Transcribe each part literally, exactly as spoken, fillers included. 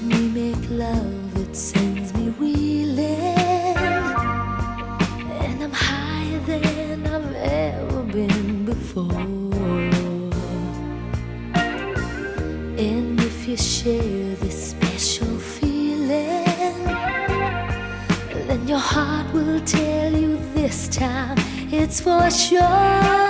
we make love, it sends me reeling, and I'm higher than I've ever been before. And if you share this special feeling, then your heart will tell you this time it's for sure.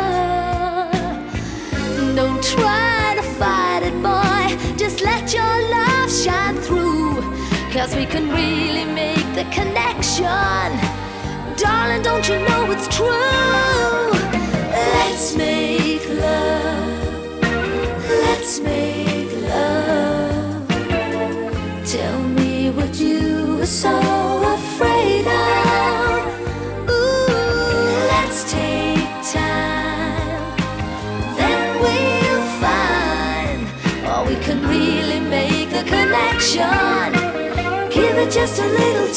Don't try to fight it, boy, just let your love shine through, 'cause we can really make the connection. Darling, don't you know it's true? Let's make love, let's make love. Tell me what you were so afraid of. Ooh, let's take time, then we'll find, or we can really make the connection. Give it just a little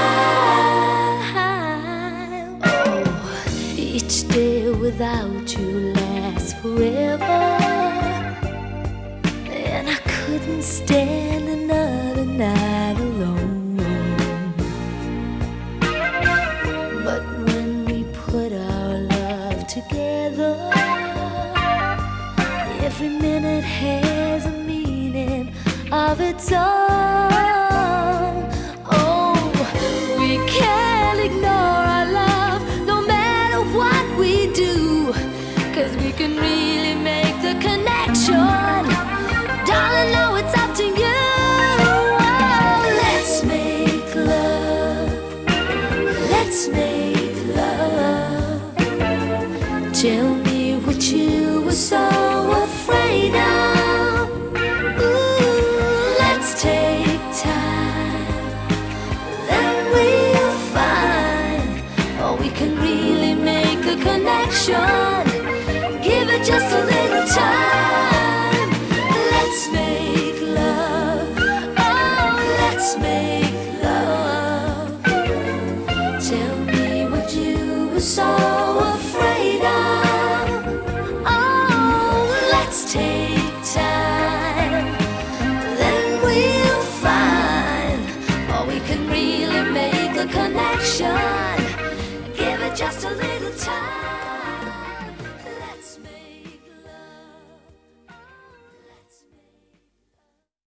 time. Oh, each day without you lasts forever, and I couldn't stand another night alone. But when we put our love together, every minute has a meaning of its own.